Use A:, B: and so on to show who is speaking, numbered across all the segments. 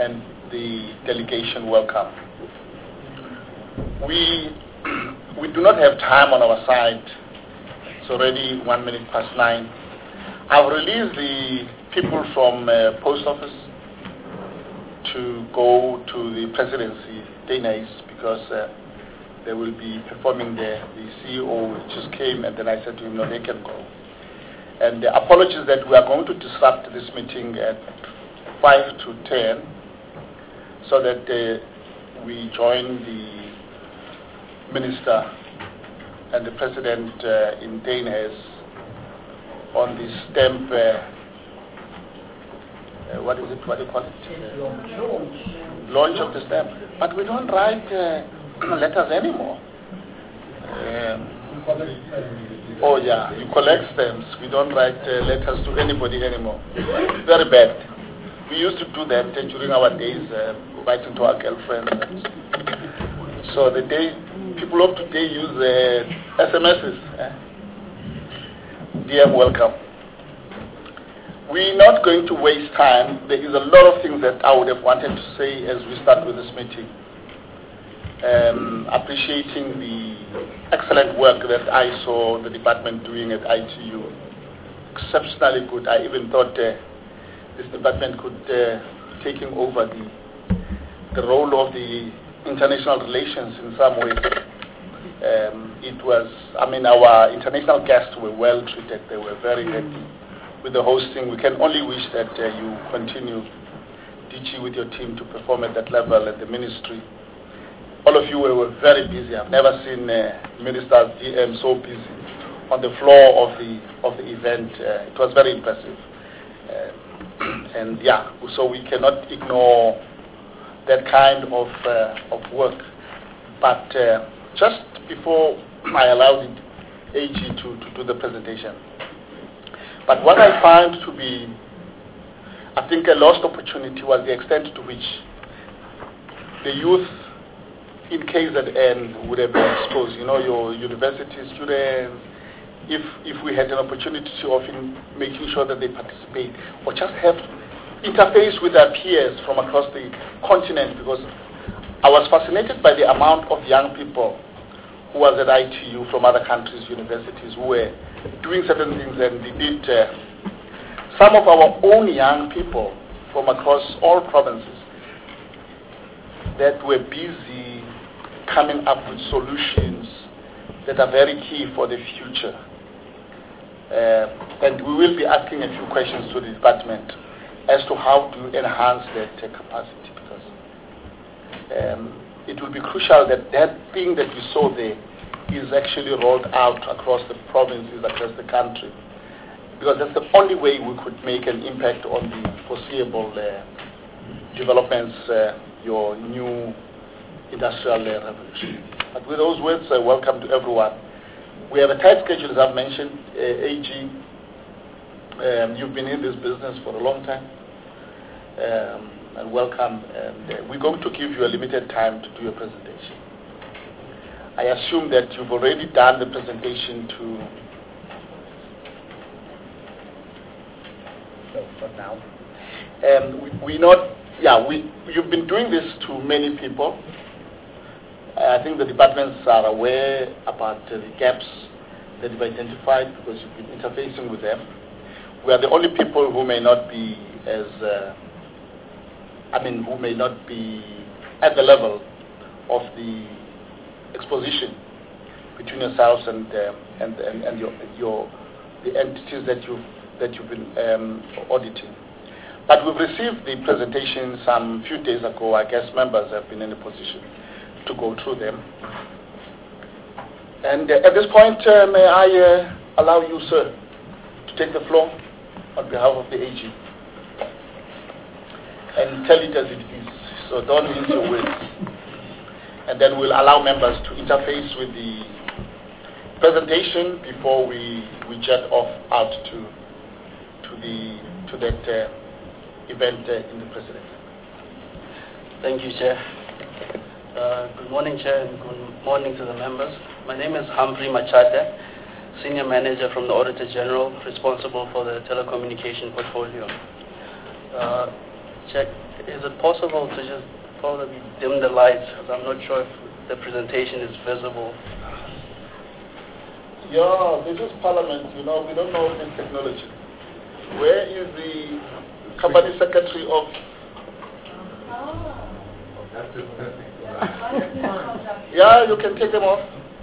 A: and the delegation welcome. We do not have time on our side. It's already 9:01. I've released the people from post office to go to the presidency, Dana East, because they will be performing there. The CEO just came, and then I said to him, no, they can go. And apologies that we are going to disrupt this meeting at 5 to 10 so that we join the minister and the president in Dana on the stamp, what do you call it? Launch of the stamp. But we don't write letters anymore. Oh yeah, you collect stamps. We don't write letters to anybody anymore. Very bad. We used to do that during our days, writing to our girlfriends. So the day people of today use SMSs. Dear, welcome. We're not going to waste time. There is a lot of things that I would have wanted to say as we start with this meeting. Appreciating the excellent work that I saw the department doing at ITU. Exceptionally good. I even thought this department could taking over the role of the international relations in some ways. Our international guests were well treated. They were very happy with the hosting. We can only wish that you continue, DG, with your team to perform at that level at the ministry. All of you were very busy. I've never seen Minister DM so busy on the floor of the event. It was very impressive. So we cannot ignore that kind of work. But just before I allow the AG to do the presentation, but what I find to be, I think, a lost opportunity was the extent to which the youth in KZN would have been exposed. You know, your university students, if we had an opportunity of making sure that they participate or just have interface with their peers from across the continent, because I was fascinated by the amount of young people who was at ITU from other countries, universities, who were doing certain things, and they did. Some of our own young people from across all provinces that were busy coming up with solutions that are very key for the future. And we will be asking a few questions to the department as to how to enhance that capacity, because it will be crucial that that thing that we saw there is actually rolled out across the provinces, across the country, because that's the only way we could make an impact on the foreseeable developments, your new industrial revolution. But with those words, welcome to everyone. We have a tight schedule, as I've mentioned. AG, you've been in this business for a long time, and welcome. And we're going to give you a limited time to do your presentation. I assume that you've already done the presentation to. So for now, you've been doing this to many people. I think the departments are aware about the gaps that you've identified because you've been interfacing with them. We are the only people who may not be who may not be at the level of the exposition between yourselves and the entities that you've been auditing. But we've received the presentation some few days ago. I guess members have been in a position to go through them. And at this point, may I allow you, sir, to take the floor on behalf of the AG and tell it as it is. So don't mince your words. And then we'll allow members to interface with the presentation before we jet off out to that event in the presidency.
B: Thank you, Chair. Good morning, Chair, and good morning to the members. My name is Humphrey Machate, Senior Manager from the Auditor General, responsible for the telecommunication portfolio. Check. Is it possible to just probably dim the lights? Because I'm not sure if the presentation is visible.
A: Yeah, this is Parliament. We don't know this technology. Where is the company secretary of? Yeah, you can take them off.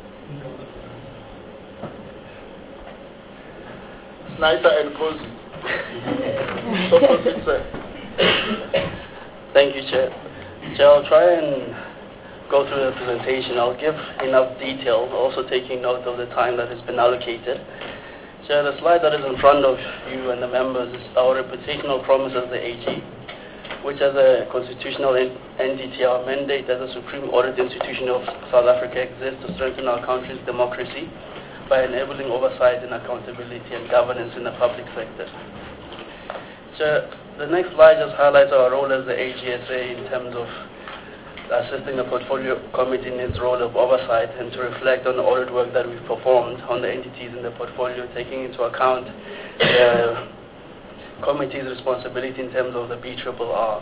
A: It's nicer and cozy. So proceed, sir.
B: Thank you, Chair. Chair, I'll try and go through the presentation. I'll give enough detail, also taking note of the time that has been allocated. Chair, the slide that is in front of you and the members is our reputational promise as the AG, which as a constitutional entity, our mandate as a supreme audit institution of South Africa exists to strengthen our country's democracy by enabling oversight and accountability and governance in the public sector. Chair, the next slide just highlights our role as the AGSA in terms of assisting the portfolio committee in its role of oversight and to reflect on the audit work that we've performed on the entities in the portfolio, taking into account the committee's responsibility in terms of the BRRR.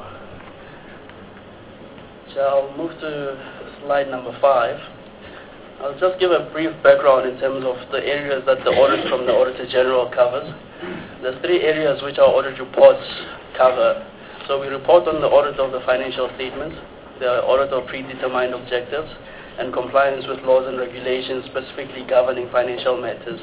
B: So I'll move to slide number 5. I'll just give a brief background in terms of the areas that the audit from the Auditor General covers. There's 3 areas which our audit reports cover. So we report on the audit of the financial statements, the audit of predetermined objectives, and compliance with laws and regulations specifically governing financial matters.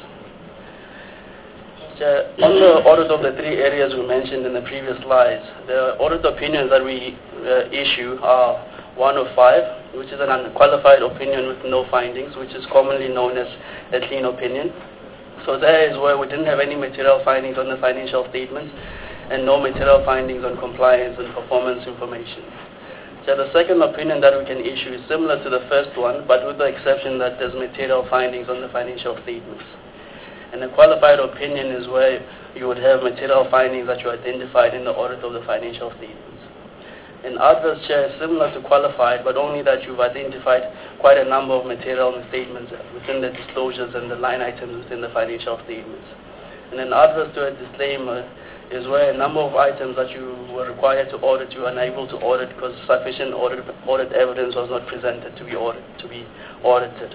B: On the audit of the 3 areas we mentioned in the previous slides, the audit opinions that we issue are 1 of 5, which is an unqualified opinion with no findings, which is commonly known as a clean opinion. So there is where we didn't have any material findings on the financial statements and no material findings on compliance and performance information. So the second opinion that we can issue is similar to the first one, but with the exception that there's material findings on the financial statements. And a qualified opinion is where you would have material findings that you identified in the audit of the financial statements. And adverse, Chair, is similar to qualified, but only that you've identified quite a number of material misstatements within the disclosures and the line items within the financial statements. And an adverse to a disclaimer is where a number of items that you were required to audit, you were unable to audit because sufficient audit evidence was not presented to be audited.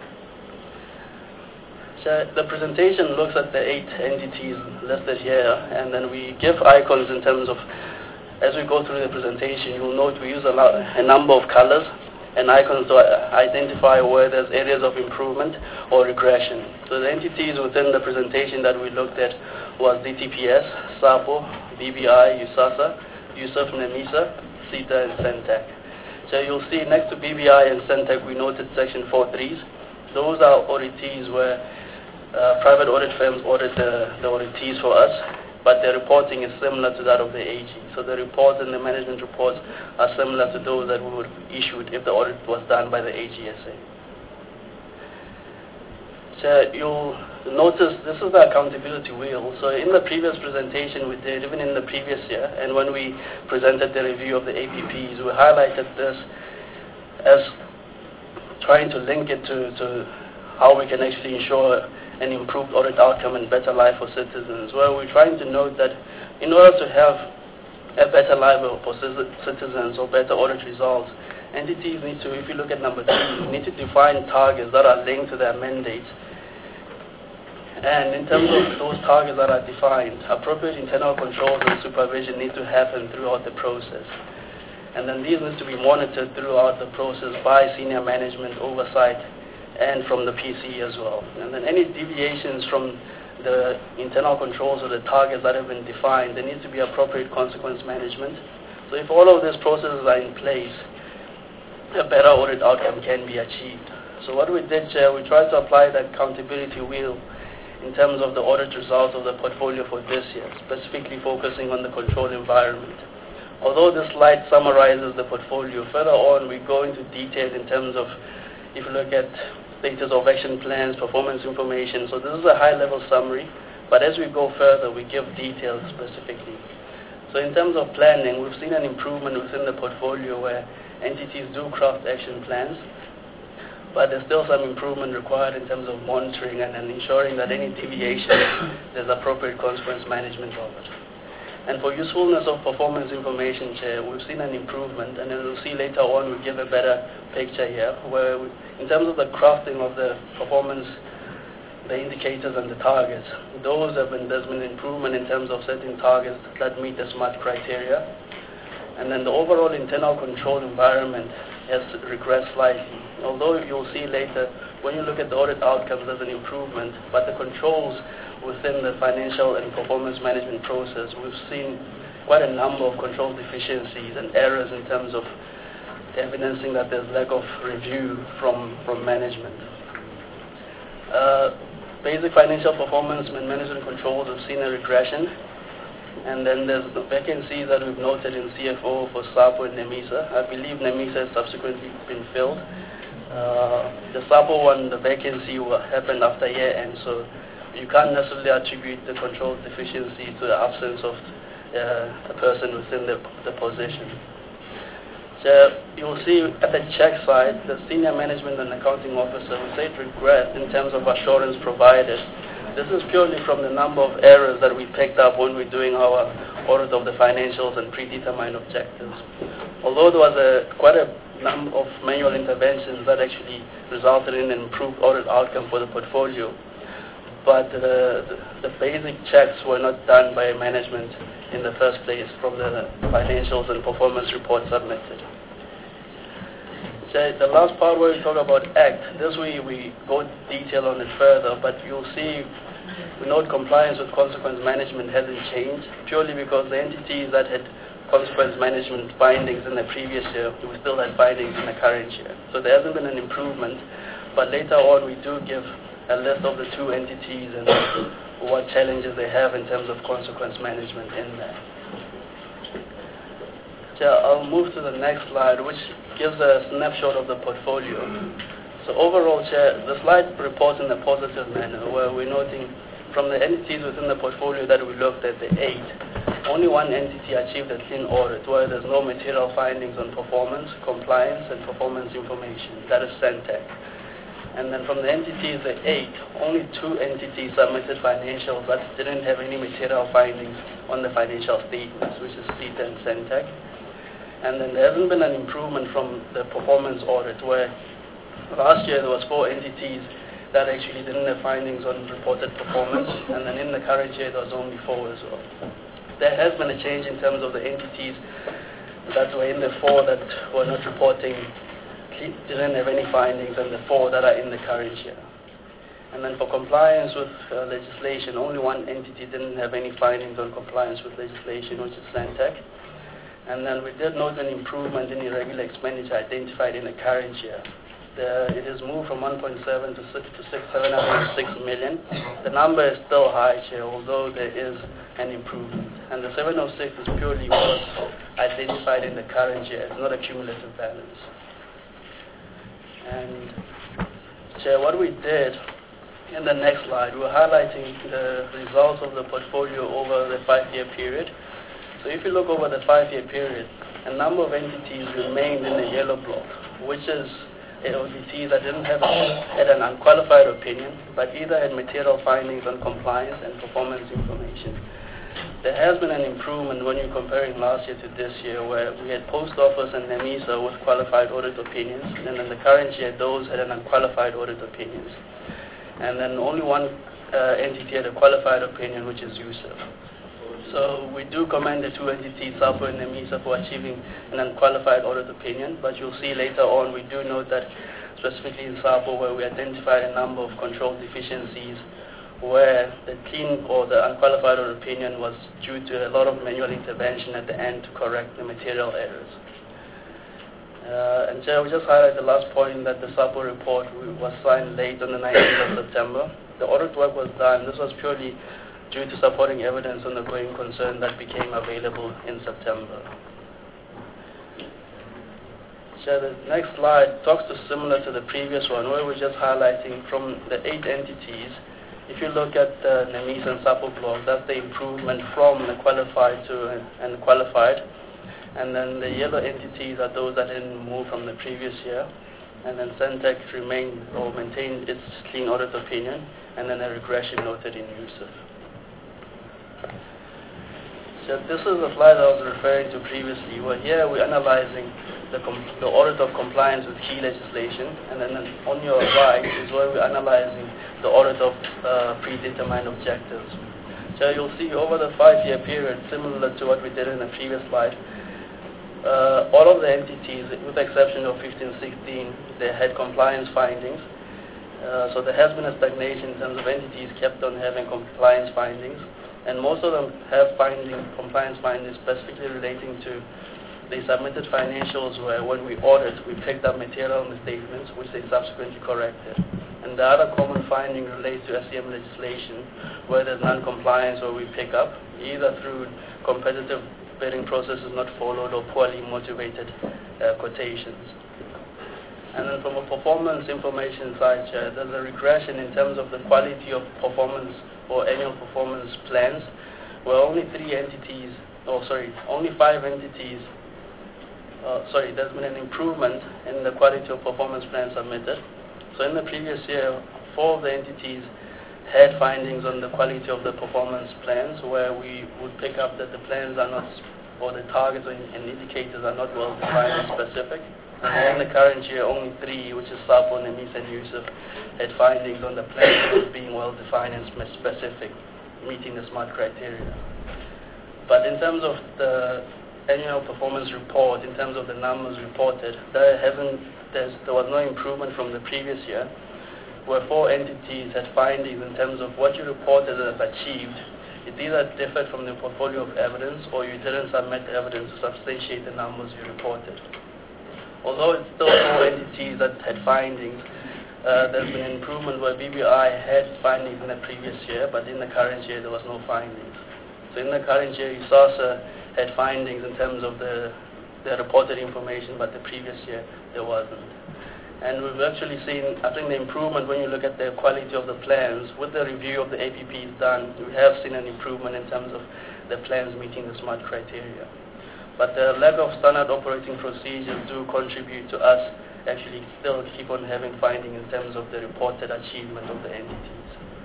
B: So the presentation looks at the 8 entities listed here, and then we give icons in terms of, as we go through the presentation, you'll note we use a number of colors and icons to identify where there's areas of improvement or regression. So the entities within the presentation that we looked at was DTPS, SAPO, BBI, USASA, Yusuf Nemisa, CETA, and Centec. So you'll see next to BBI and Centec we noted section 4.3s. Those are auditees where private audit firms audit the auditees for us, but their reporting is similar to that of the AG. So the reports and the management reports are similar to those that we would have issued if the audit was done by the AGSA. So you'll notice this is the accountability wheel. So in the previous presentation we did, even in the previous year, and when we presented the review of the APPs, we highlighted this as trying to link it to how we can actually ensure an improved audit outcome and better life for citizens. Well, we're trying to note that in order to have a better life for citizens or better audit results, entities need to, if you look at number 2, need to define targets that are linked to their mandate. And in terms of those targets that are defined, appropriate internal controls and supervision need to happen throughout the process. And then these need to be monitored throughout the process by senior management oversight and from the PC as well. And then any deviations from the internal controls or the targets that have been defined, there needs to be appropriate consequence management. So if all of these processes are in place, a better audit outcome can be achieved. So what we did, Chair, we tried to apply the accountability wheel in terms of the audit results of the portfolio for this year, specifically focusing on the control environment. Although this slide summarizes the portfolio, further on we go into detail in terms of, if you look at status of action plans, performance information. So this is a high-level summary, but as we go further, we give details specifically. So in terms of planning, we've seen an improvement within the portfolio where entities do craft action plans, but there's still some improvement required in terms of monitoring and ensuring that any deviation, there's appropriate consequence management of it. And for usefulness of performance information, Chair, we've seen an improvement, and then we'll see later on we give a better picture here, where in terms of the crafting of the performance, the indicators and the targets, there's been improvement in terms of setting targets that meet the SMART criteria. And then the overall internal control environment has regressed slightly. Although you'll see later, when you look at the audit outcomes, there's an improvement, but the controls within the financial and performance management process, we've seen quite a number of control deficiencies and errors in terms of evidencing that there's lack of review from management. Basic financial performance and management controls have seen a regression. And then there's the vacancies that we've noted in CFO for SAPO and NEMISA. I believe NEMISA has subsequently been filled. The SAPO one, the vacancy happened after year end, so you can't necessarily attribute the control deficiency to the absence of a person within the position. So you'll see at the check side, the senior management and accounting officer will say it regressed in terms of assurance provided. This is purely from the number of errors that we picked up when we're doing our audit of the financials and predetermined objectives. Although there was quite a number of manual interventions that actually resulted in an improved audit outcome for the portfolio, but the basic checks were not done by management in the first place from the financials and performance reports submitted. So the last part where we talk about ACT, this we go detail on it further, but you'll see we note compliance with consequence management hasn't changed, purely because the entities that had consequence management findings in the previous year, we still had findings in the current year. So there hasn't been an improvement, but later on we do give a list of the two entities and what challenges they have in terms of consequence management in there. So I'll move to the next slide, which gives a snapshot of the portfolio. So overall, Chair, the slide reports in a positive manner, where we're noting from the entities within the portfolio that we looked at, the 8, only one entity achieved a clean audit, where there's no material findings on performance, compliance, and performance information. That is Centec. And then from the entities, the 8, only 2 entities submitted financials that didn't have any material findings on the financial statements, which is CETA and Centec. And then there hasn't been an improvement from the performance audit, where last year there was 4 entities that actually didn't have findings on reported performance, and then in the current year there was only 4 as well. There has been a change in terms of the entities that were in the 4 that were not reporting, didn't have any findings, and the 4 that are in the current year. And then for compliance with legislation, only 1 entity didn't have any findings on compliance with legislation, which is Centec. And then we did note an improvement in irregular expenditure identified in the current year. It has moved from 1.7 to 706 million. The number is still high, Chair, although there is an improvement. And the 706 is purely what was identified in the current year. It's not a cumulative balance. And Chair, what we did in the next slide, we're highlighting the results of the portfolio over the 5-year period. So if you look over the 5-year period, a number of entities remained in the yellow block, which is entities that didn't had an unqualified opinion, but either had material findings on compliance and performance information. There has been an improvement when you're comparing last year to this year, where we had Post Office and NEMISA with qualified audit opinions, and in the current year those had an unqualified audit opinions. And then only 1 entity had a qualified opinion, which is USIF. So we do commend the 2 entities, SAPO and NEMISA, for achieving an unqualified audit opinion, but you'll see later on we do note that specifically in SAPO, where we identified a number of control deficiencies, where the clean or the unqualified audit opinion was due to a lot of manual intervention at the end to correct the material errors. And Chair, we just highlight the last point that the SAPO report was signed late on the 19th of September. The audit work was done. This was purely due to supporting evidence on the going concern that became available in September. So the next slide talks to similar to the previous one, where we're just highlighting from the 8 entities. If you look at the NEMISA and SAPO block, that's the improvement from the qualified to unqualified. And then the yellow entities are those that didn't move from the previous year. And then Centec remained or maintained its clean audit opinion, and then a regression noted in USIF. So this is the slide I was referring to previously, where here we're analyzing the audit of compliance with key legislation, and then on your right is where we're analyzing the audit of predetermined objectives. So you'll see over the 5-year period, similar to what we did in the previous slide, all of the entities, with the exception of 15-16, they had compliance findings. So there has been a stagnation in terms of entities kept on having compliance findings, and most of them have compliance findings specifically relating to they submitted financials where when we audit, we picked up material misstatements which they subsequently corrected. And the other common finding relates to SCM legislation where there's non-compliance or we pick up either through competitive bidding processes not followed or poorly motivated quotations. And then from a performance information side, there's a regression in terms of the quality of performance or annual performance plans, where only 5 entities, there's been an improvement in the quality of performance plans submitted. So in the previous year, 4 of the entities had findings on the quality of the performance plans, where we would pick up that the plans are not, or the targets and indicators are not well defined and specific. And in the current year, only 3, which is SAPO, Nemis, and Yusuf, had findings on the plans being well defined and specific, meeting the SMART criteria. But in terms of the annual performance report, in terms of the numbers reported, there was no improvement from the previous year, where 4 entities had findings in terms of what you reported as achieved. It either differed from the portfolio of evidence or you didn't submit evidence to substantiate the numbers you reported. Although it's still 4 entities that had findings, there's been an improvement where BBI had findings in the previous year, but in the current year there was no findings. So in the current year, ISASA had findings in terms of the reported information, but the previous year there wasn't. And we've actually seen, I think, the improvement when you look at the quality of the plans. With the review of the APPs done, we have seen an improvement in terms of the plans meeting the SMART criteria. But the lack of standard operating procedures do contribute to us actually still keep on having findings in terms of the reported achievement of the entities.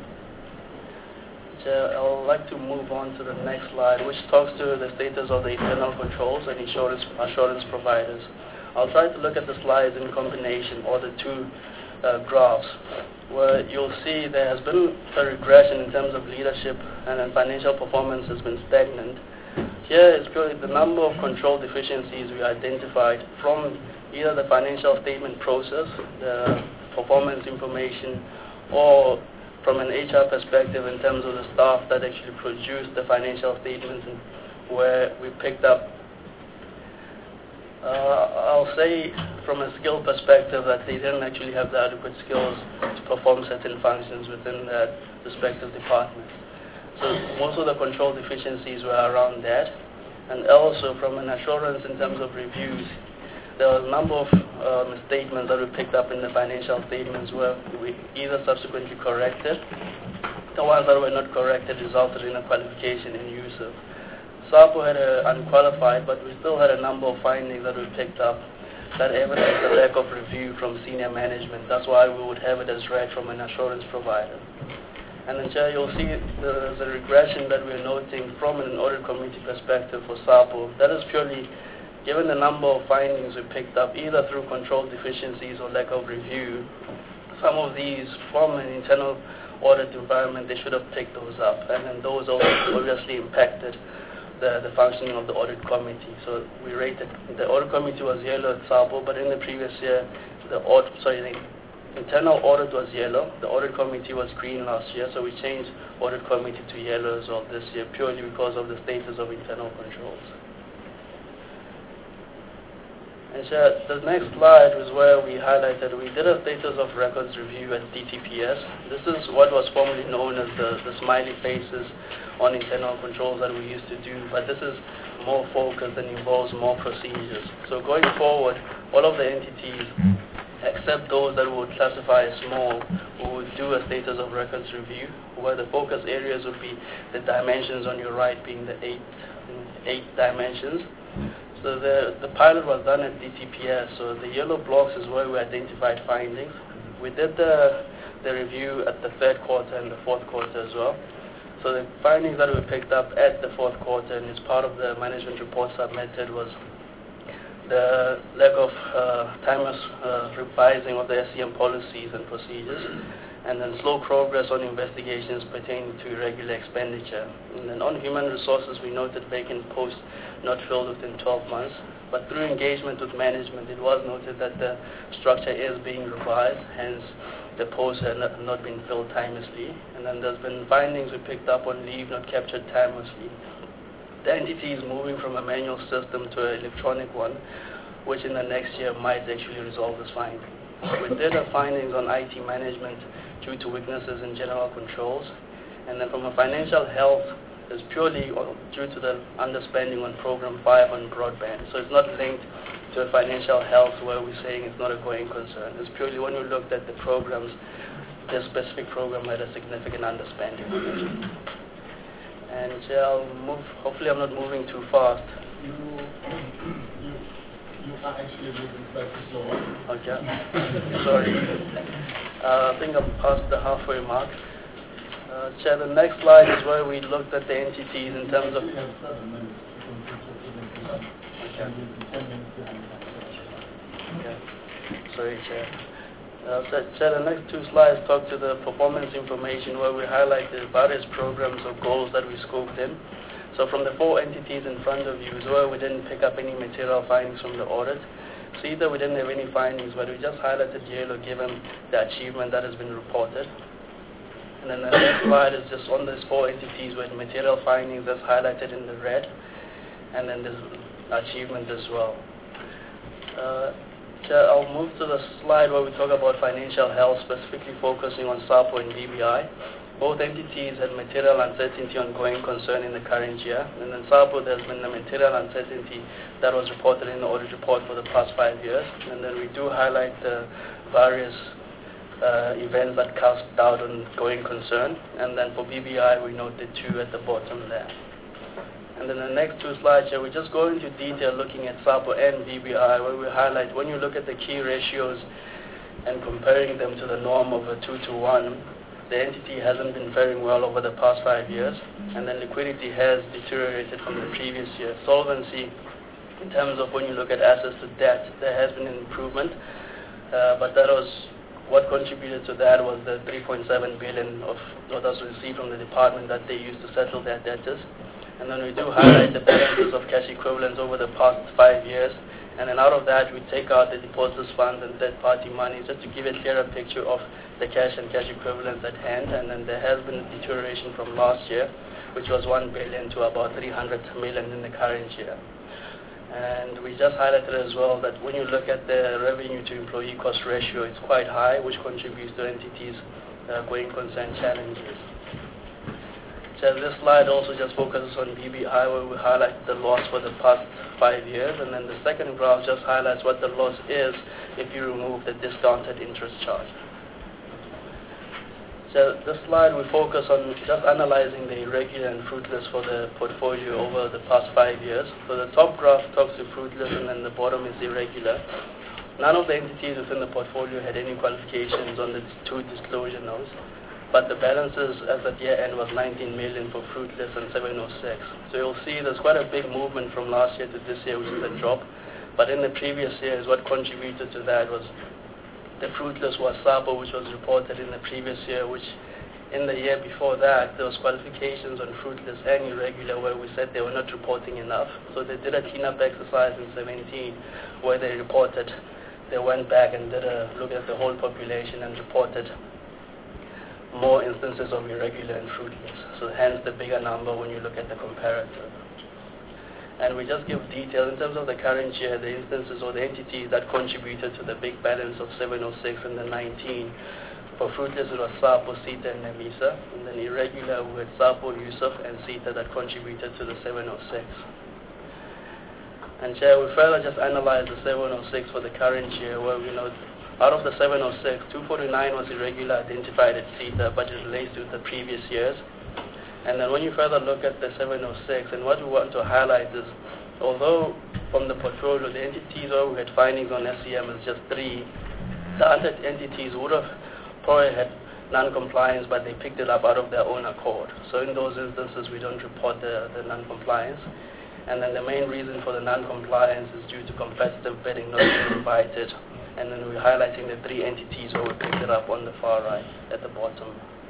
B: So I would like to move on to the next slide, which talks to the status of the internal controls and assurance providers. I'll try to look at the slides in combination, or the 2 graphs, where you'll see there has been a regression in terms of leadership, and then financial performance has been stagnant. Here is purely the number of control deficiencies we identified from either the financial statement process, the performance information, or from an HR perspective in terms of the staff that actually produced the financial statements, and where we picked up, I'll say from a skill perspective that they didn't actually have the adequate skills to perform certain functions within that respective department. So most of the control deficiencies were around that. And also from an assurance in terms of reviews, there were a number of misstatements that we picked up in the financial statements where we either subsequently corrected. The ones that were not corrected resulted in a qualification in Yusuf. SAPO had unqualified, but we still had a number of findings that we picked up that evidenced the lack of review from senior management. That's why we would have it as red from an assurance provider. And then Chair, you'll see there's a regression that we're noting from an audit committee perspective for SAPO. That is purely given the number of findings we picked up, either through control deficiencies or lack of review. Some of these, from an internal audit environment, they should have picked those up. And then those obviously impacted the functioning of the audit committee. So we rated, the audit committee was yellow at SAPO, but in the previous year, the internal audit was yellow. The audit committee was green last year, so we changed audit committee to yellow as well this year, purely because of the status of internal controls. And so the next slide was where we highlighted we did a status of records review at DTPS. This is what was formerly known as the smiley faces on internal controls that we used to do, but this is more focused and involves more procedures. So going forward, all of the entities, except those that we would classify as small, we would do a status of records review, where the focus areas would be the dimensions on your right being the eight dimensions. So the pilot was done at DTPS, so the yellow blocks is where we identified findings. We did the review at the 3rd quarter and the 4th quarter as well. So the findings that we picked up at the fourth quarter and as part of the management report submitted was the lack of timeless revising of the SCM policies and procedures, and then slow progress on investigations pertaining to irregular expenditure. And then on human resources, we noted vacant posts not filled within 12 months, but through engagement with management, it was noted that the structure is being revised, hence the posts have not been filled timelessly. And then there's been findings we picked up on leave not captured timelessly. The entity is moving from a manual system to an electronic one, which in the next year might actually resolve this finding. We did have findings on IT management due to weaknesses in general controls, and then from a financial health, it's purely due to the underspending on Program 5 on broadband. So it's not linked to a financial health where we're saying it's not a going concern. It's purely when we looked at the programs, this specific program had a significant underspending. And I'll move, hopefully I'm not moving too fast.
C: You are actually moving slightly slower.
B: Okay, sorry. I think I'm past the halfway mark. Chair, the next slide is where we looked at the entities in terms of...
C: We have 7 minutes to
B: Okay.
C: 10 minutes behind.
B: Okay. Sorry, Chair. Chair, the next 2 slides talk to the performance information where we highlight the various programs or goals that we scoped in. So from the 4 entities in front of you is where we didn't pick up any material findings from the audit. CETA, we didn't have any findings, but we just highlighted yellow given the achievement that has been reported. And then the next slide is just on these 4 entities with material findings that's highlighted in the red, and then there's achievement as well. I'll move to the slide where we talk about financial health, specifically focusing on SAPO and BBI. Both entities had material uncertainty on going concern in the current year, and then SAPO there's been a material uncertainty that was reported in the audit report for the past 5 years, and then we do highlight the various events that cast doubt on going concern, and then for BBI we note the 2 at the bottom there. And then the next 2 slides here, we just go into detail looking at SAPO and BBI, where we highlight when you look at the key ratios and comparing them to the norm of a 2-to-1, the entity hasn't been faring well over the past 5 years, and then liquidity has deteriorated from the previous year. Solvency, in terms of when you look at assets to debt, there has been an improvement, but that was what contributed to that was the 3.7 billion of what was received from the department that they used to settle their debtors. And then we do highlight the balances of cash equivalents over the past 5 years. And then out of that, we take out the deposits funds and third-party money just to give a clearer picture of the cash and cash equivalents at hand. And then there has been a deterioration from last year, which was 1 billion to about 300 million in the current year. And we just highlighted as well that when you look at the revenue to employee cost ratio, it's quite high, which contributes to entities going concern challenges. So this slide also just focuses on BBI, where we highlight the loss for the past 5 years, and then the second graph just highlights what the loss is if you remove the discounted interest charge. So this slide we focus on just analyzing the irregular and fruitless for the portfolio over the past 5 years. So the top graph talks to fruitless and then the bottom is irregular. None of the entities within the portfolio had any qualifications on the 2 disclosure notes, but the balances as at year end was 19 million for fruitless and 706. So you'll see there's quite a big movement from last year to this year, which is a drop. But in the previous years, what contributed to that was the fruitless was SAPO, which was reported in the previous year, which in the year before that, there was qualifications on fruitless and irregular where we said they were not reporting enough. So they did a cleanup exercise in 2017 where they reported, they went back and did a look at the whole population and reported more instances of irregular and fruitless. So hence the bigger number when you look at the comparative. And we just give detail in terms of the current year, the instances or the entities that contributed to the big balance of 706 and the 19. For fruitless it was SAPO, CETA and NAMISA, and then irregular we had SAPO, USUF and CETA that contributed to the 706. And Chair, we further just analyzed the 706 for the current year where we know out of the 706, 249 was irregular identified at CETA, but it relates to the previous years. And then when you further look at the 706, and what we want to highlight is, although from the portfolio, the entities where we had findings on SCM is just 3, the other entities would have probably had non-compliance, but they picked it up out of their own accord. So in those instances, we don't report the non-compliance. And then the main reason for the non-compliance is due to competitive bidding not being invited. And then we're highlighting the 3 entities where we picked it up on the far right at the bottom.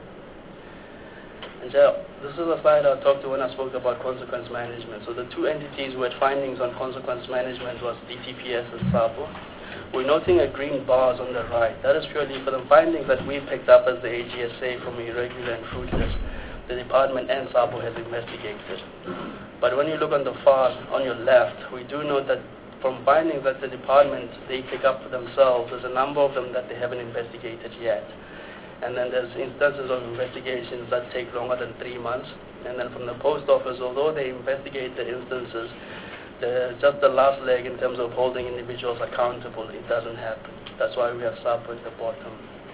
B: And so this is a slide I talked to when I spoke about consequence management. So the 2 entities who had findings on consequence management was DTPS and SAPO. We're noting a green bars on the right. That is purely for the findings that we picked up as the AGSA from irregular and fruitless. The department and SAPO has investigated. But when you look on the far, on your left, we do note that from findings that the department, they pick up for themselves, there's a number of them that they haven't investigated yet. And then there's instances of investigations that take longer than 3 months. And then from the post office, although they investigate the instances, just the last leg in terms of holding individuals accountable, it doesn't happen. That's why we have SAPO at the bottom.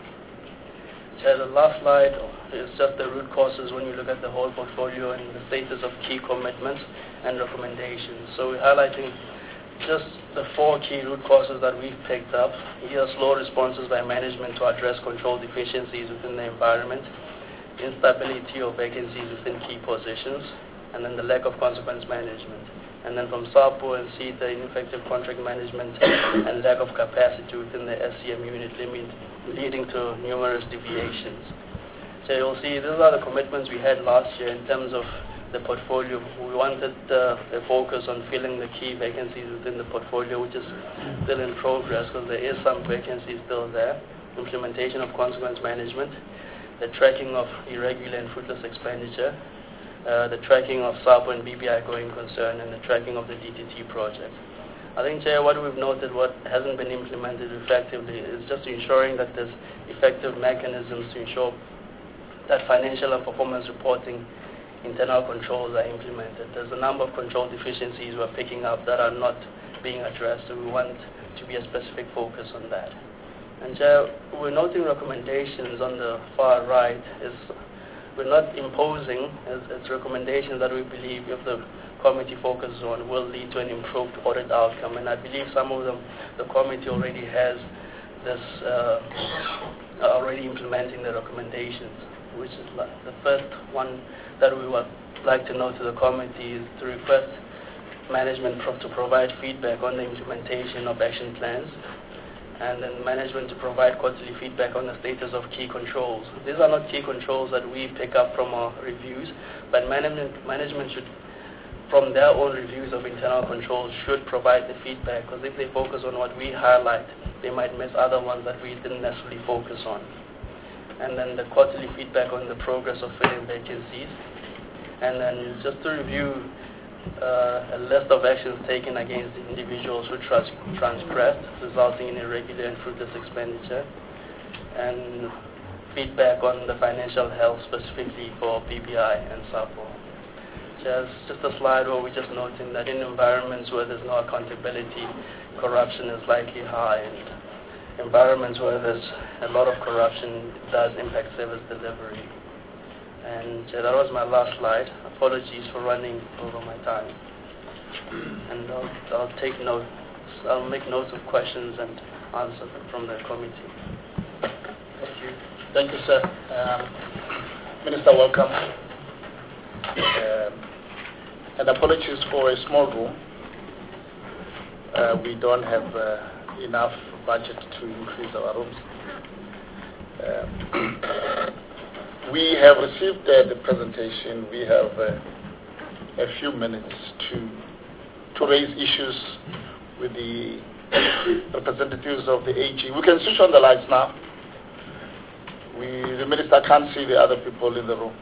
B: So the last slide is just the root causes when you look at the whole portfolio and the status of key commitments and recommendations. So we're highlighting just the 4 key root causes that we've picked up. Here, slow responses by management to address control deficiencies within the environment, instability or vacancies within key positions, and then the lack of consequence management. And then from SAPO and CETA, ineffective contract management and lack of capacity within the SCM unit limit, leading to numerous deviations. So you'll see these are the commitments we had last year in terms of the portfolio. We wanted a focus on filling the key vacancies within the portfolio, which is still in progress because there is some vacancies still there. Implementation of consequence management, the tracking of irregular and fruitless expenditure, the tracking of SAPO and BBI going concern, and the tracking of the DTT project. I think, Chair, what we've noted, what hasn't been implemented effectively is just ensuring that there's effective mechanisms to ensure that financial and performance reporting internal controls are implemented. There's a number of control deficiencies we're picking up that are not being addressed, so we want to be a specific focus on that. And Chair, we're noting recommendations on the far right. We're not imposing as recommendations that we believe if the committee focuses on will lead to an improved audit outcome. And I believe some of them, the committee already has this, already implementing the recommendations, which is the first one that we would like to note to the committee is to request management to provide feedback on the implementation of action plans, and then management to provide quarterly feedback on the status of key controls. These are not key controls that we pick up from our reviews, but management should, from their own reviews of internal controls, should provide the feedback, because if they focus on what we highlight, they might miss other ones that we didn't necessarily focus on. And then the quarterly feedback on the progress of filling vacancies. And then just to review a list of actions taken against the individuals who transgressed, resulting in irregular and fruitless expenditure. And feedback on the financial health specifically for BBI and SAPO. Just a slide where we're just noting that in environments where there's no accountability, corruption is likely high, and environments where there's a lot of corruption does impact service delivery. And that was my last slide. Apologies for running over my time. And I'll take notes. I'll make notes of questions and answer them from the committee.
A: Thank you. Thank you, sir. Minister, welcome. And apologies for a small room. We don't have enough budget to increase our rooms. We have received the presentation. We have a few minutes to raise issues with the representatives of the AG. We can switch on the lights now. The minister can't see the other people in the room.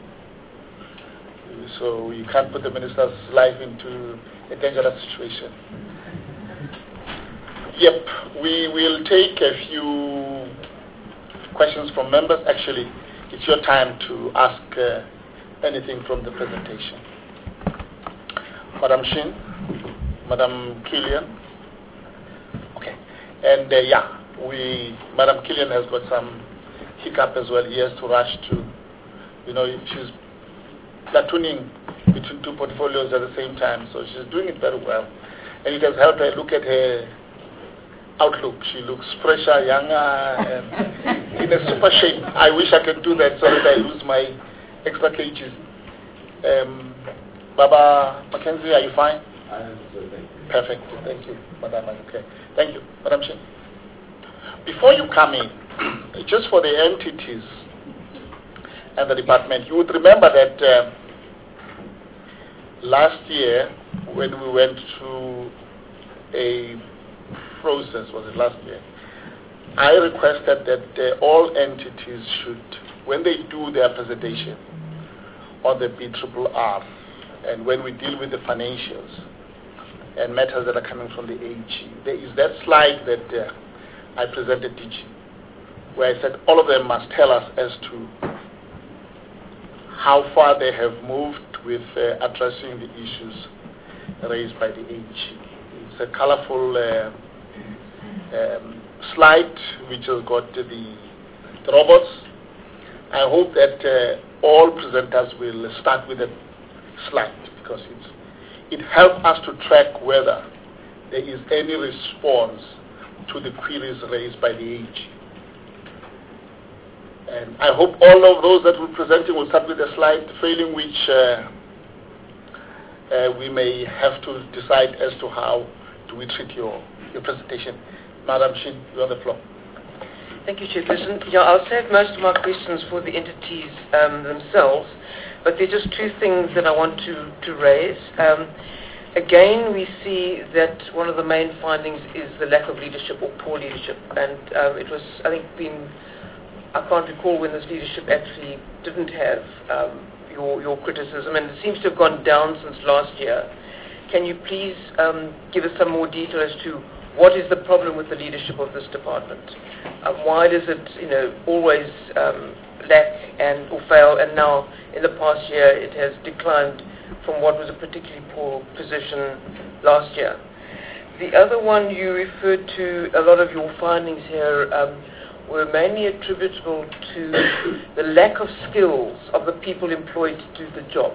A: So you can't put the minister's life into a dangerous situation. Yep, we will take a few questions from members. Actually, it's your time to ask anything from the presentation. Madam Shin, Madam Killian. Okay. And Madam Killian has got some hiccup as well. He has to rush to, she's platooning between 2 portfolios at the same time. So she's doing it very well. And it has helped her look at her outlook. She looks fresher, younger, and in a super shape. I wish I could do that so that I lose my extra kgs. Baba Mackenzie, are you fine?
D: I am, sir, thank you.
A: Perfect. Thank you, Madam. Okay. Thank you, Madam Chair. Before you come in, just for the entities and the department, you would remember that last year when we went through a process, was it last year? I requested that all entities should, when they do their presentation on the BRRR, and when we deal with the financials and matters that are coming from the AG, there is that slide that I presented DG, where I said all of them must tell us as to how far they have moved with addressing the issues raised by the AG. It's a colorful slide which has got the robots. I hope that all presenters will start with a slide because it helps us to track whether there is any response to the queries raised by the AG. And I hope all of those that we're presenting will start with a slide, failing which we may have to decide as to how do we treat your presentation. Madam Shin, you're on the floor.
E: Thank you, Chairperson. Yeah, I'll save most of my questions for the entities themselves, but there are just two things that I want to raise. Again, we see that one of the main findings is the lack of leadership or poor leadership, and it was, I think, I can't recall when this leadership actually didn't have your criticism, and it seems to have gone down since last year. Can you please give us some more detail as to what is the problem with the leadership of this department? Why does it, always lack or fail? And now, in the past year, it has declined from what was a particularly poor position last year. The other one, you referred to a lot of your findings here were mainly attributable to the lack of skills of the people employed to do the job.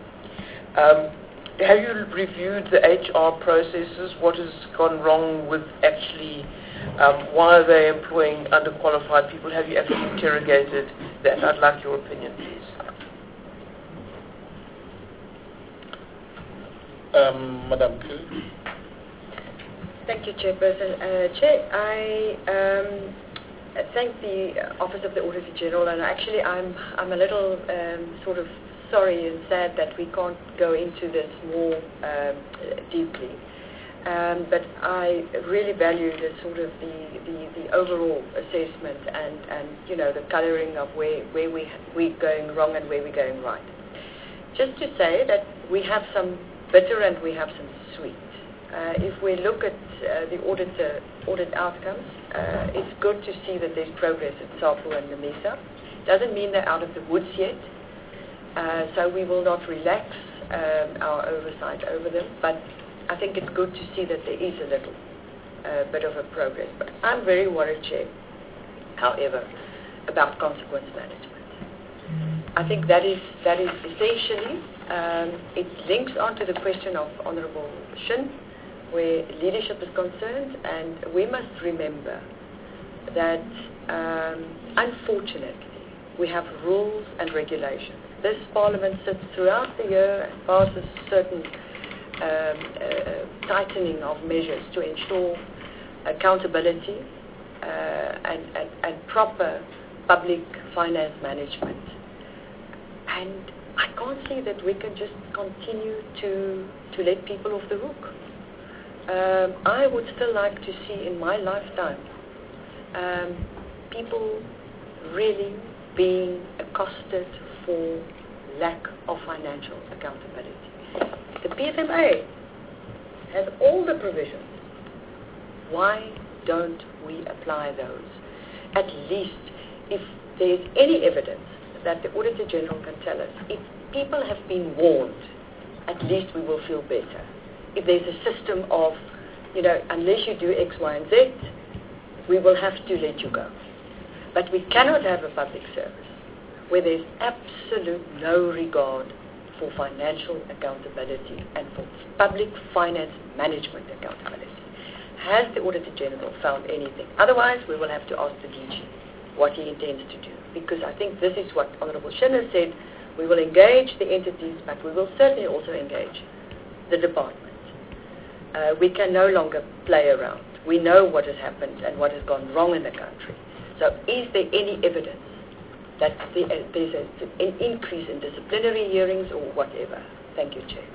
E: Have you reviewed the HR processes? What has gone wrong with actually, why are they employing underqualified people? Have you actually interrogated that? I'd like your opinion, please.
A: Madam.
F: Thank you, Chairperson. Chair, I thank the Office of the Auditor General, and actually I'm a little sort of sorry and sad that we can't go into this more deeply. But I really value the sort of the overall assessment and the colouring of where we're going wrong and where we're going right. Just to say that we have some bitter and we have some sweet. If we look at the audit outcomes, it's good to see that there's progress at SAPO and NAMISA. Doesn't mean they're out of the woods yet, so we will not relax our oversight over them, but I think it's good to see that there is a little bit of a progress. But I'm very worried, Chair, however, about consequence management. I think that is essentially, it links onto the question of Honourable Shin, where leadership is concerned, and we must remember that unfortunately we have rules and regulations. This Parliament sits throughout the year and passes certain tightening of measures to ensure accountability and proper public finance management. And I can't see that we can just continue to let people off the hook. I would still like to see in my lifetime people really being accosted for lack of financial accountability. The PFMA has all the provisions. Why don't we apply those? At least if there is any evidence that the Auditor General can tell us, if people have been warned, at least we will feel better. If there's a system of, unless you do X, Y, and Z, we will have to let you go. But we cannot have a public service where there's absolute no regard for financial accountability and for public finance management accountability. has the Auditor General found anything? Otherwise, we will have to ask the DG what he intends to do. Because I think this is what Honorable Schindler said, we will engage the entities, but we will certainly also engage the department. We can no longer play around. We know what has happened and what has gone wrong in the country. So is there any evidence that there's an increase in disciplinary hearings or whatever? Thank you, Chair.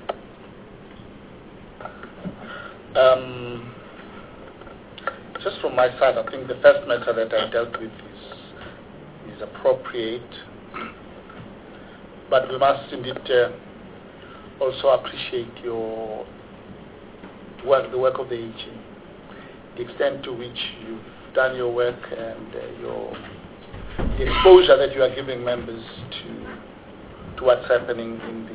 A: Just from my side, I think the first matter that I dealt with is appropriate, but we must indeed also appreciate your work, the work of the AG, the extent to which you've done your work and the exposure that you are giving members to what's happening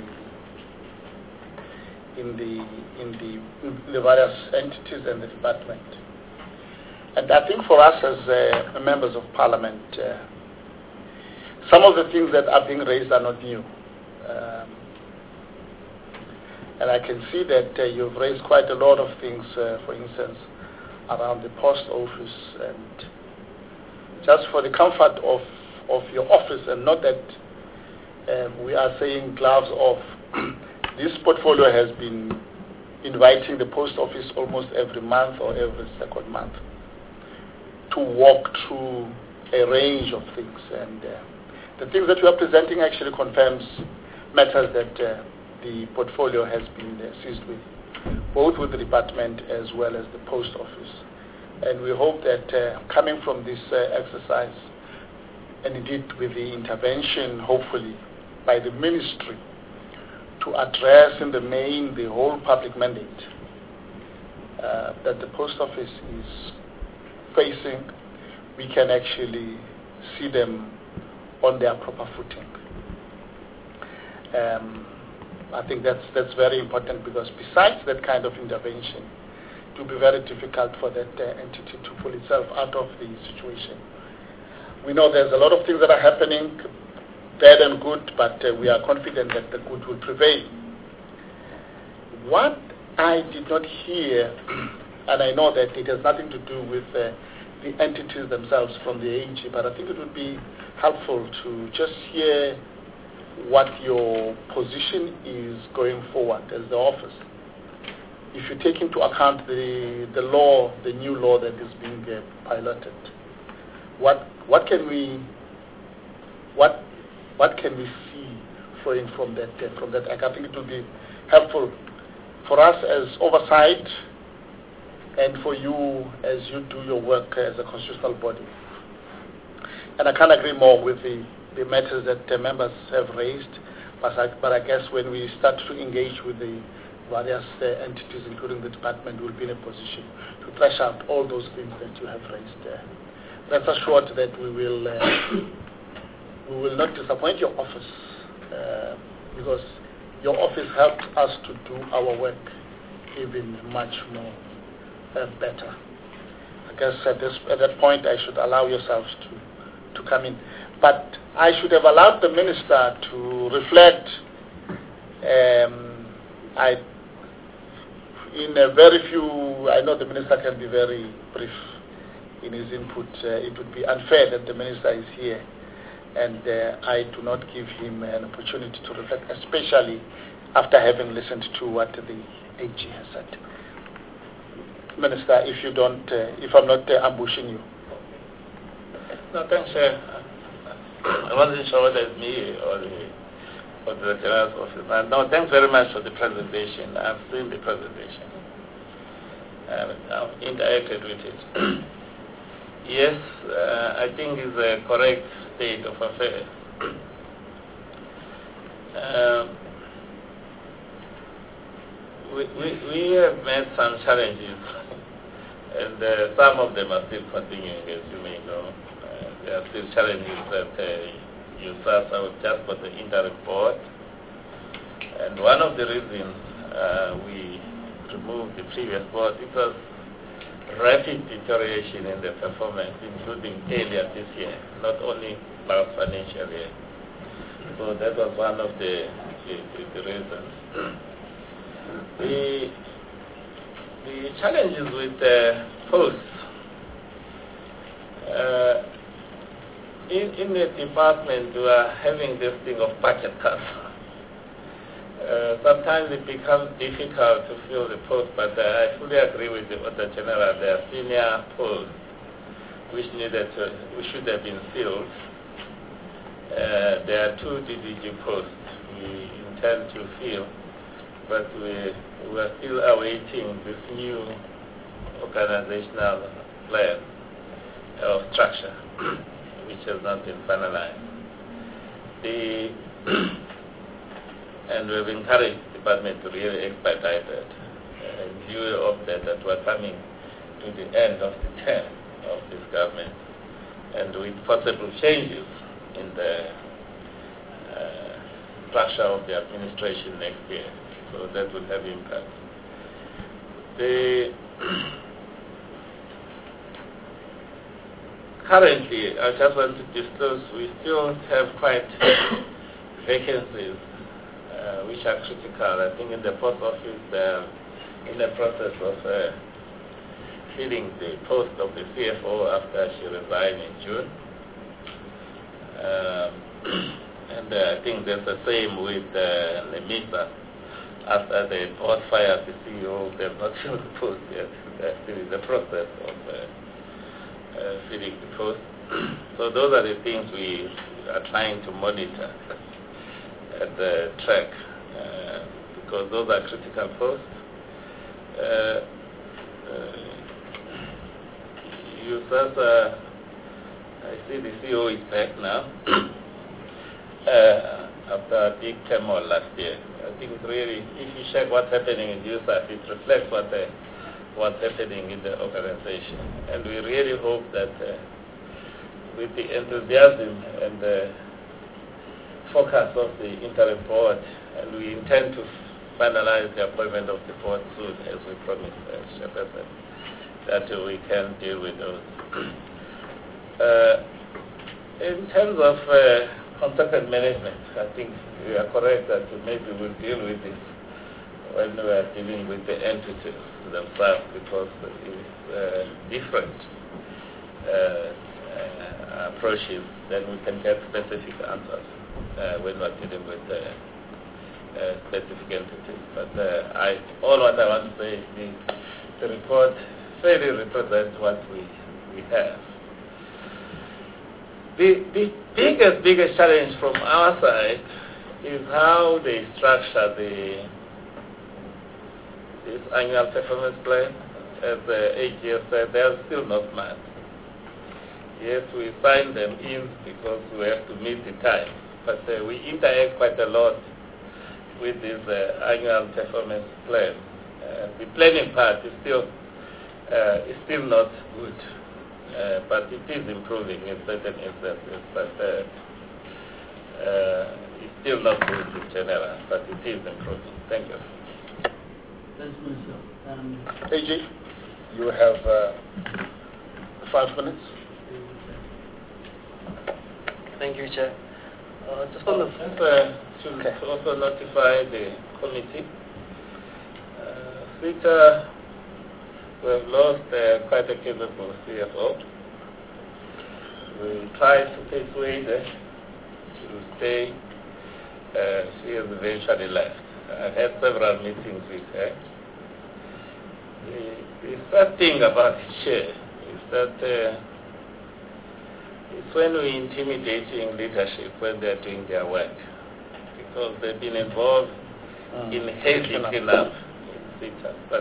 A: in the various entities and the department. And I think for us as members of Parliament, some of the things that are being raised are not new. And I can see that you've raised quite a lot of things, for instance, around the post office, and just for the comfort of your office, and not that we are saying gloves off. This portfolio has been inviting the post office almost every month or every second month to walk through a range of things, and the things that we are presenting actually confirms matters that the portfolio has been seized with, both with the department as well as the post office. And we hope that coming from this exercise, and indeed with the intervention, hopefully, by the ministry to address in the main the whole public mandate that the post office is facing, we can actually see them on their proper footing. I think that's very important, because besides that kind of intervention, it will be very difficult for that entity to pull itself out of the situation. We know there's a lot of things that are happening, bad and good, but we are confident that the good will prevail. What I did not hear, and I know that it has nothing to do with the entities themselves from the AG, but I think it would be helpful to just hear what your position is going forward as the office. If you take into account the law, the new law that is being piloted, what can we see from that act? I think it will be helpful for us as oversight, and for you as you do your work as a constitutional body. And I can't agree more with the matters that members have raised, but I guess when we start to engage with the various entities, including the department, we'll be in a position to thrash out all those things that you have raised. Rest assured that we will not disappoint your office, because your office helped us to do our work even much more better. I guess at that point I should allow yourselves to come in. But I should have allowed the minister to reflect in a very few. I know the minister can be very brief in his input. It would be unfair that the minister is here and I do not give him an opportunity to reflect, especially after having listened to what the AG has said. Minister, if I'm not ambushing you.
D: No, thanks, Chair. I wasn't sure whether it's me or the General's office. No, thanks very much for the presentation. I've seen the presentation. I've interacted with it. Yes, I think it's a correct state of affairs. We have met some challenges, and some of them are still continuing, as you may know. There are still challenges that you start out just for the interim board. And one of the reasons we removed the previous board, because rapid deterioration in the performance, including earlier this year, not only last financial year. So that was one of the reasons. the challenges with the posts in the department, we are having this thing of budget cuts. Sometimes it becomes difficult to fill the post, but I fully agree with the General. There are senior posts which should have been filled. There are 2 DDG posts we intend to fill, but we are still awaiting this new organizational plan of structure, which has not been finalized. And we've encouraged the department to really expedite that in view of that we're coming to the end of the term of this government, and with possible changes in the structure of the administration next year. So that will have impact. Currently, I just want to disclose, we still have quite vacancies which are critical. I think in the post office, they're in the process of filling the post of the CFO after she resigned in June. And I think there's the same with Nemisa. After the board fired the CEO, they have not filled the post yet. They're still in the process of filling the post. So those are the things we are trying to monitor at the track, because those are critical posts. I see the CEO is back now after a big turmoil last year. I think really, if you check what's happening in USAF, it reflects what's happening in the organization. And we really hope that with the enthusiasm and the focus of the interim board, and we intend to finalize the appointment of the board soon, as we promised, Chairperson, that we can deal with those. In terms of consultant management, I think you are correct that maybe we'll deal with this when we are dealing with the entities themselves, because it's different approaches, then we can get specific answers when we're dealing with specific entities. But all what I want to say is the report fairly represents what we have. The biggest challenge from our side is how they structure this annual performance plan. As the AGS said, they are still not mad. Yes, we sign them in because we have to meet the time, but we interact quite a lot with this annual performance plan. The planning part is still not good. But it is improving in certain instances, but it's still not good in general, but it is improving. Thank you.
C: Thanks, Minister.
A: AG, you have 5 minutes.
B: Thank you, Chair. Just on the
D: to also notify the committee. Speaker, we have lost quite a capable CFO. We tried to persuade her to stay. She has eventually left. I had several meetings with her. The sad thing about the chair is that it's when we're intimidating leadership when they're doing their work, because they've been involved in heavy cleanup in CITA. But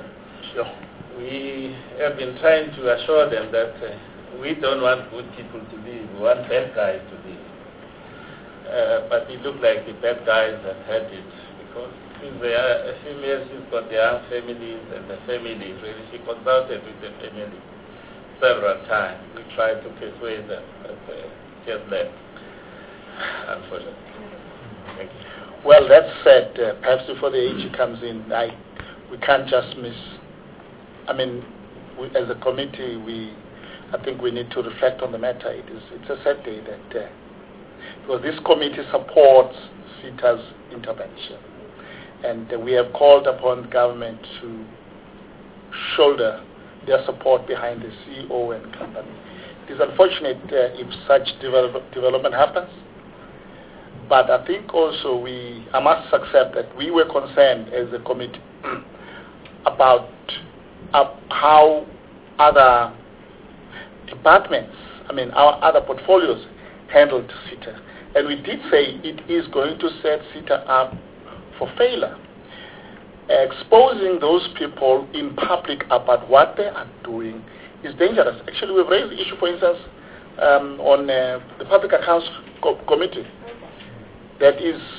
D: we have been trying to assure them that we don't want good people to leave, we want bad guys to leave. But it looks like the bad guys have had it, because since they are a female, she's got their own families, and the family, really, she consulted with the family several times. We tried to persuade them, but just left, unfortunately. Thank you.
A: Well, that said, perhaps before the AG comes in, we can't just miss. I mean, as a committee, I think we need to reflect on the matter. It's a sad day that because this committee supports CITA's intervention, and we have called upon government to shoulder their support behind the CEO and company. It is unfortunate if such development happens, but I think also I must accept that we were concerned as a committee about how other departments, our other portfolios handled CETA. And we did say it is going to set CETA up for failure. Exposing those people in public about what they are doing is dangerous. Actually, we've raised the issue, for instance, on the Public Accounts Committee. That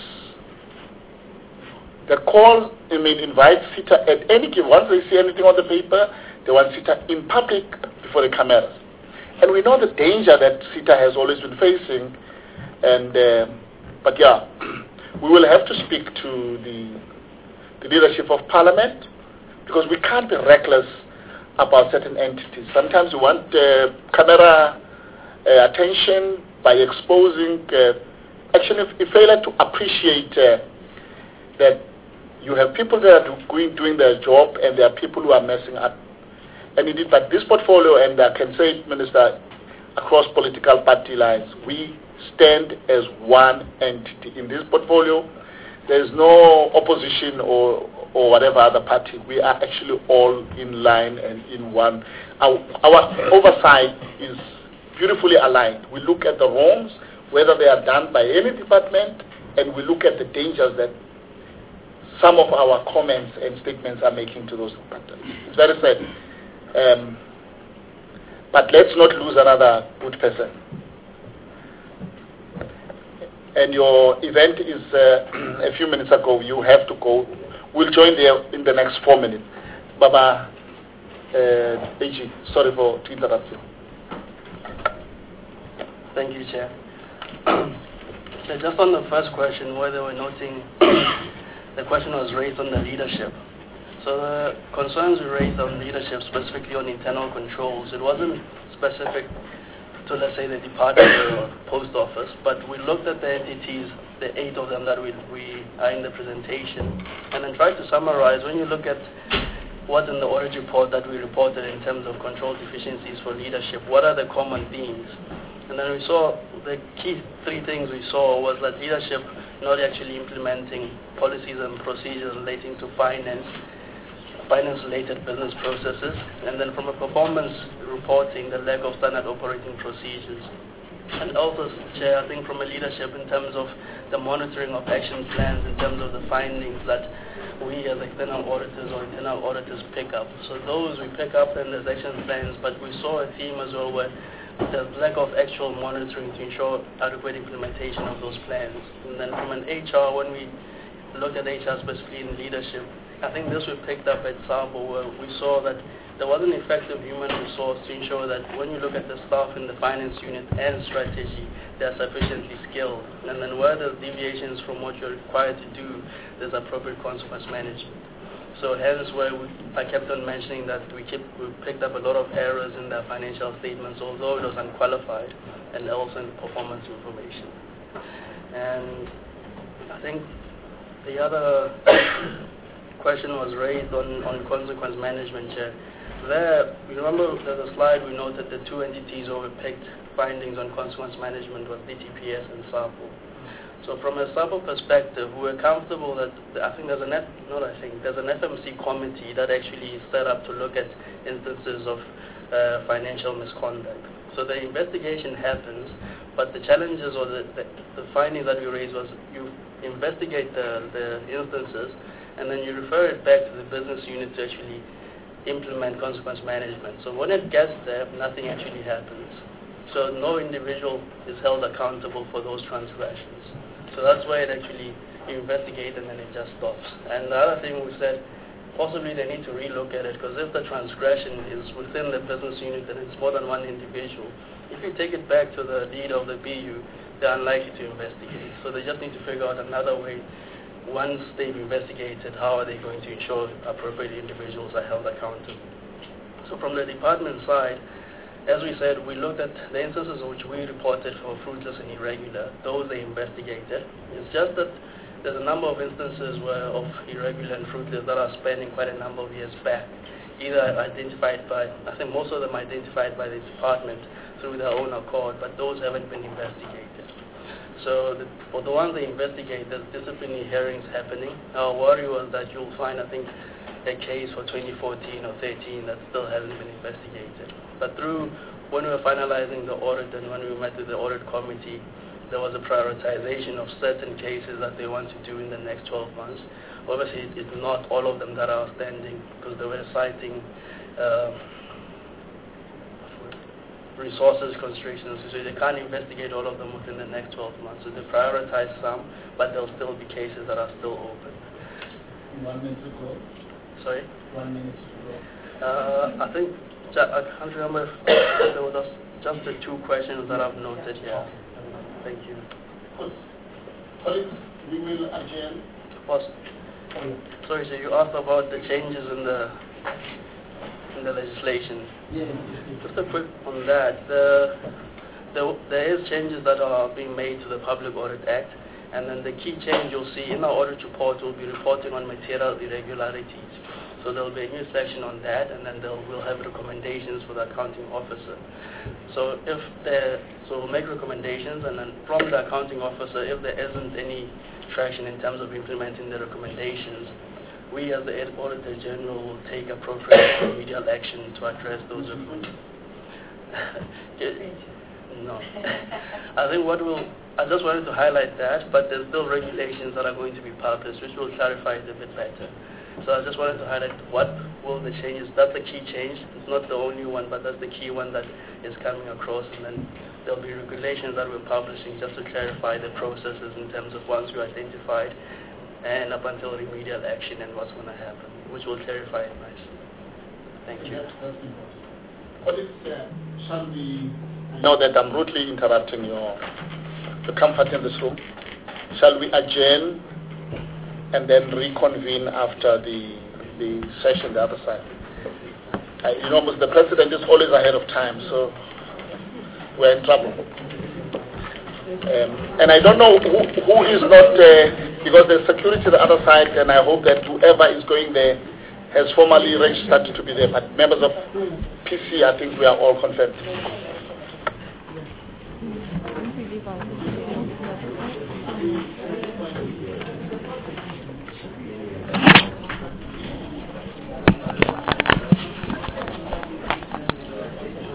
A: invite CETA at any given. Once they see anything on the paper, they want CETA in public before the cameras. And we know the danger that CETA has always been facing. But yeah, we will have to speak to the leadership of Parliament, because we can't be reckless about certain entities. Sometimes we want camera attention by exposing actually a failure to appreciate that you have people that are doing their job and there are people who are messing up. And indeed, but this portfolio, and I can say, Minister, across political party lines, we stand as one entity. In this portfolio, there is no opposition or whatever other party. We are actually all in line and in one. Our oversight is beautifully aligned. We look at the wrongs, whether they are done by any department, and we look at the dangers that some of our comments and statements are making to those departments. It's very sad. But let's not lose another good person. And your event is a few minutes ago. You have to go. We'll join there in the next 4 minutes. Baba AG, sorry to interrupt you.
B: Thank you, Chair. So just on the first question, whether we're noting the question was raised on the leadership. So the concerns we raised on leadership, specifically on internal controls, it wasn't specific to, let's say, the department or post office, but we looked at the entities, the 8 of them that we are in the presentation, and then tried to summarize. When you look at what's in the audit report that we reported in terms of control deficiencies for leadership, what are the common themes? And then we saw the key 3 things we saw was that leadership not actually implementing policies and procedures relating to finance-related business processes, and then from a performance reporting, the lack of standard operating procedures. And also, Chair, I think from a leadership in terms of the monitoring of action plans, in terms of the findings that we as external auditors or internal auditors pick up. So those we pick up and there's action plans, but we saw a theme as well where there's lack of actual monitoring to ensure adequate implementation of those plans. And then from an HR, when we looked at HR specifically in leadership, I think this we picked up at SAPO, where we saw that there was an effective human resource to ensure that when you look at the staff in the finance unit and strategy, they're sufficiently skilled. And then where there's deviations from what you're required to do, there's appropriate consequence management. So hence where I kept on mentioning that we picked up a lot of errors in their financial statements, although it was unqualified, and also in the performance information. And I think the other question was raised on consequence management, Chair. There, remember there's a slide we noted the 2 entities where we picked findings on consequence management was DTPS and SAPO. So from a SAPO perspective, we're comfortable that there's an FMC committee that actually is set up to look at instances of financial misconduct. So the investigation happens, but the challenges or the findings that we raised was you investigate the instances, and then you refer it back to the business unit to actually implement consequence management. So when it gets there, nothing actually happens. So no individual is held accountable for those transgressions. So that's why it actually you investigate and then it just stops. And the other thing we said, possibly they need to relook at it, because if the transgression is within the business unit and it's more than one individual, if you take it back to the leader of the BU, they're unlikely to investigate. So they just need to figure out another way. Once they've investigated, how are they going to ensure appropriate individuals are held accountable? So from the department side, as we said, we looked at the instances which we reported for fruitless and irregular. Those they investigated. It's just that there's a number of instances of irregular and fruitless that are spanning quite a number of years back. either identified by, I think most of them identified by the department through their own accord, but those haven't been investigated. So for the ones they investigate, there's disciplinary hearings happening. Our worry was that you'll find, I think, a case for 2014 or 13 that still hasn't been investigated. But when we were finalizing the audit and when we met with the audit committee, there was a prioritization of certain cases that they want to do in the next 12 months. Obviously, it's not all of them that are outstanding because they were citing resources constraints, so they can't investigate all of them within the next 12 months. So they prioritize some, but there'll still be cases that are still open.
C: 1 minute to go.
B: Sorry?
C: 1 minute to go.
B: I think, I can't remember if there was just the 2 questions that I've noted here. Thank you.
A: Colleagues, we will adjourn.
B: Sorry, so you asked about the changes in the legislation.
C: Yes.
B: Just a quick on that. There is changes that are being made to the Public Audit Act, and then the key change you'll see in our audit report will be reporting on material irregularities. So there will be a new section on that, and then we'll have recommendations for the accounting officer. So we'll make recommendations, and then from the accounting officer, if there isn't any traction in terms of implementing the recommendations, we as the Auditor General will take appropriate remedial action to address those recommendations. No. I just wanted to highlight that, but there's still regulations that are going to be published, which will clarify it a bit better. So I just wanted to highlight what will the changes. That's the key change. It's not the only one, but that's the key one that is coming across. And then there'll be regulations that we're publishing just to clarify the processes in terms of once you identified and up until remedial action and what's going to happen, which will clarify it nicely. Thank you.
A: Colleagues, shall we know that I'm rudely interrupting your comfort in this room? Shall we adjourn and then reconvene after the session the other side? The president is always ahead of time, so we're in trouble. And I don't know who is not there, because there's security the other side, and I hope that whoever is going there has formally registered to be there. But members of PC, I think we are all confirmed.